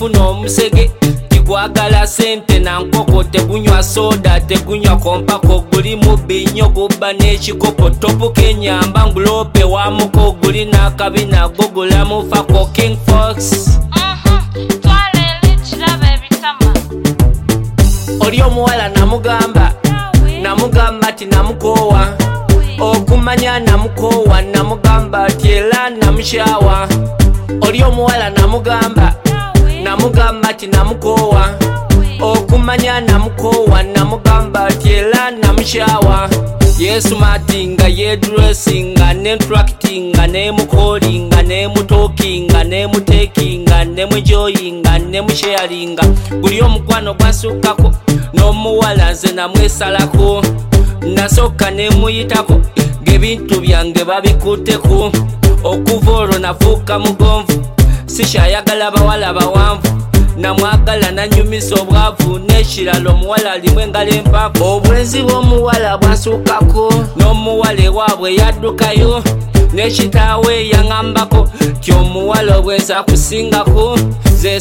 wafuna omusege tigwagala sente na nkoko tegunywa soda tegunywa kompako gulimu binyo gubba n'ekikopo topuka enyamba ngulope wamuko guli n'akabina gugulamu fako King Fox. Oli omuwala namugamba ati namukowa okumanya namukowa namugamba ati era namushawa. Oli omuwala namugamba ati namukowa okumanya namukowa namugamba ati era namushawa. Yesu matinga yedressinga netraktinga nemukolinga nemutokinga nemutekinga nemujoyinga nemusharinga buli omukwano gwasukako n'omuwala nze namwesalako nasoka nemuyitako ng'ebintu byange babikuteko okuva olwo nafuuka mugonvu sikyayagala bawala bawanvu namwagala nanyumisa obwavu n'ekirala omuwala alimu engalo empaavu obwenzi bw'omuwala bwasukako n'omuwala ewaabwe yaddukayo n'ekitaawe yaŋambako ti omuwala obwenzi akusingako ze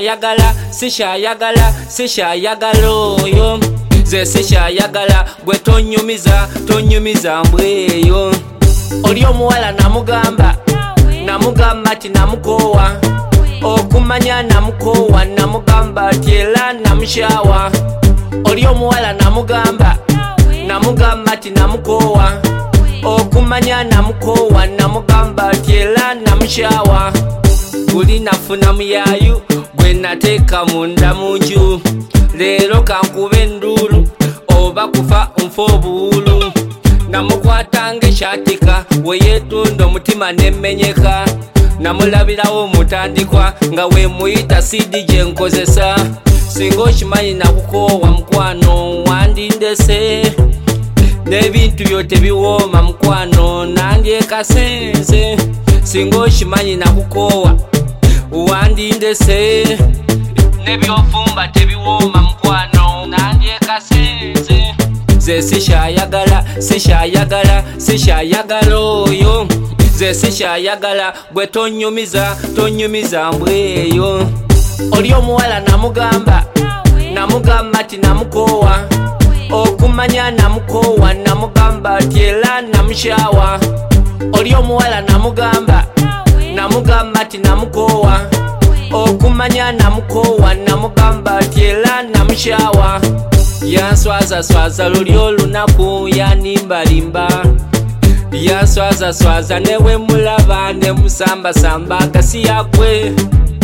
sikyayagala oyo ze sikyayagala gwe tonyumiza mbweyo. Oli omuwala namugamba ati namukowa okumanya namukowa namugamba ati era namushawa. Oli omuwala namugamba ati namukowa okumanya namukowa namugamba ati era namushawa. Guli nafuna muyayu gwe nateeka munda munju leero kankube enduulu oba kufa nfa obuwulu namukwatanga ekyatika we yeetunda omutima nemmenyeka namulabirawo mutandikwa nga we muyita siidi gye nkozesa singa okimanyi nakukoowa mukwano wandindese n'ebintu byo tebiwooma mukwano nandyekasenze singa okimanyi nakukoowa wandindese n'ebyofumba tebiwooma mukwano nandyekasenze ze sikyayagala oyo ze sikyayagala gwe tonyumiza mbweyo. Oli omuwala namugamba ati namukowa okumanya namukowa namugamba ati era namushawa. Oli omuwala namugamba ati namukowa okumanya namukowa namugamba ati era namushawa. Yanswaza luli olunaku yanimbalimba yanswaza newe mulaba nemusambasamba akasi yakwe